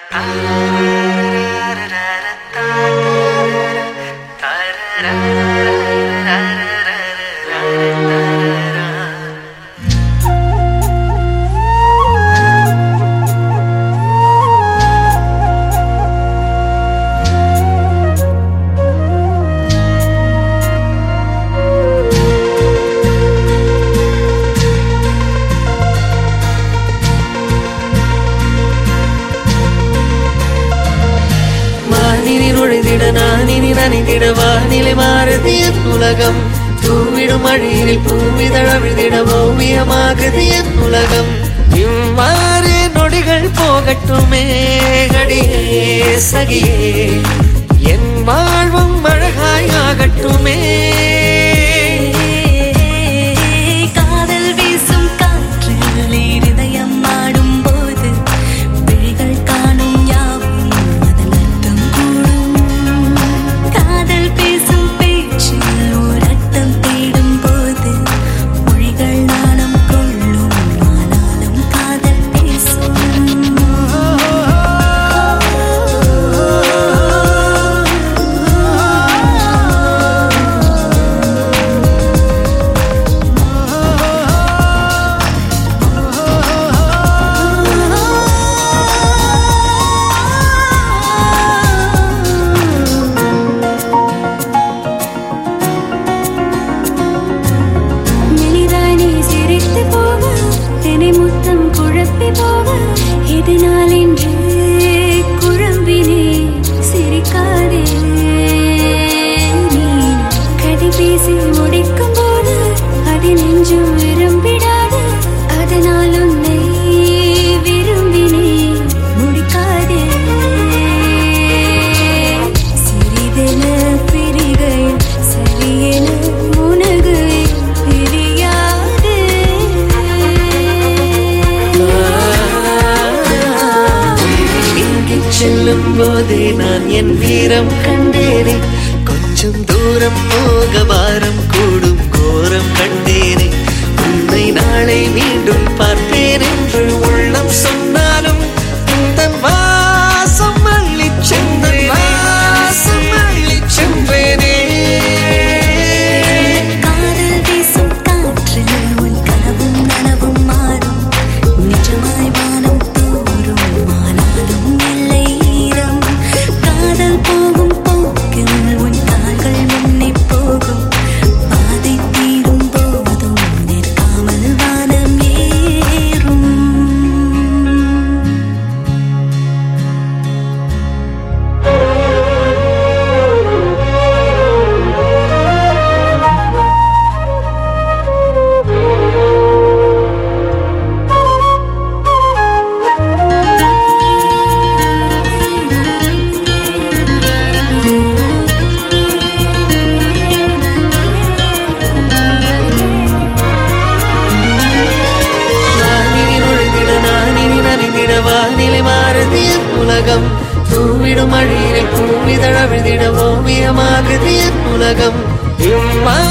நனைந்திட வானிலை மாறுது என் உலகம். தூவிடும் மழையில் பூவிதழ விழுதிட ஓவியமாகுது என் உலகம். இவ்வாறு நொடிகள் போகட்டுமே அடியே சகியே, என் வாழ்வும் அழகாய் ஆகட்டுமே. செல்லும் போதே நான் என் வீரம் கண்டேனே, கொஞ்சம் தூரம் போக வாரம் கூடும் கோரம் கண்டேனே. உன்னை நாளை மீண்டும் பார்ப்பேன் என்று உள்ளம் சொன்னாலும் இந்த வாசம் அள்ளிச் சென்றேனே, வாசம் அள்ளிச் சென்றேனே. காதல் வீசும் காற்றில் உன் கனவும் நனவும் மாறும், நிஜமாய் வானம் தோறும் ஆனாலும் இல்லை ஈரம். காதல் போகும் போக்கில் உன் கால்கள் முன்னே போகும், பாதை தீரும் போதும் நிற்காமல் வானம் ஏறும். வானிலை மாறுது என் உலகம். தூவிடும் மழையில் பூவிதழ விழுதிட ஓவியமாகுது என் உலகம்.